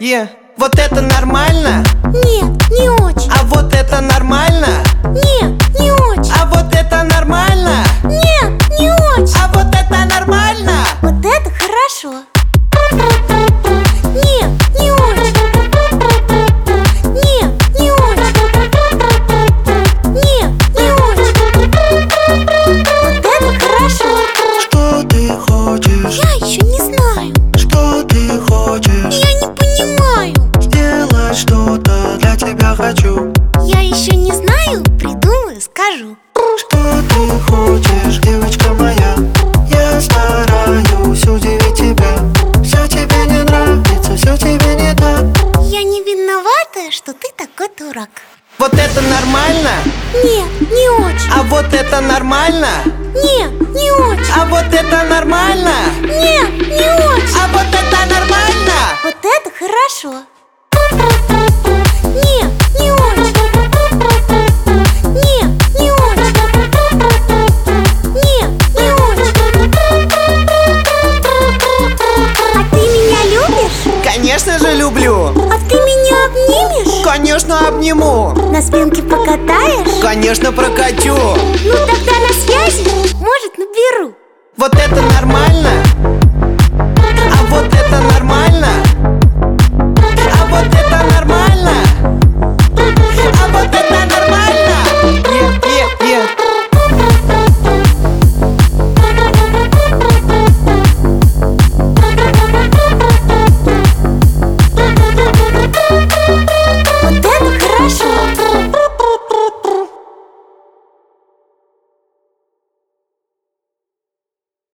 Вот это нормально? Нет, не очень. А вот это нормально? Нет, не очень. А вот это нормально? Нет, не очень. А вот это нормально? Вот это хорошо. Нет, не очень. Нет, не очень. Нет, не очень. Вот это хорошо. Что ты хочешь? Я еще не знаю. Что ты хочешь? Я не понимаю. Сделать что-то для тебя хочу. Я еще не знаю, придумаю, скажу. Что ты хочешь, девочка моя? Я стараюсь удивить тебя. Все тебе не нравится, все тебе не так. Я не виновата, что ты такой дурак. Вот это нормально? Нет, не очень. А вот это нормально? Нет, не очень. А вот это нормально? Нет, не очень. А вот это нормально? Вот это хорошо. Нет, не очень. Нет, не очень. Нет, не очень. А ты меня любишь? Конечно же люблю. А ты меня обнимешь? Конечно обниму. На спинке покатаешь? Конечно прокачу. Ну тогда на связи, может, наберу. Вот это нормально?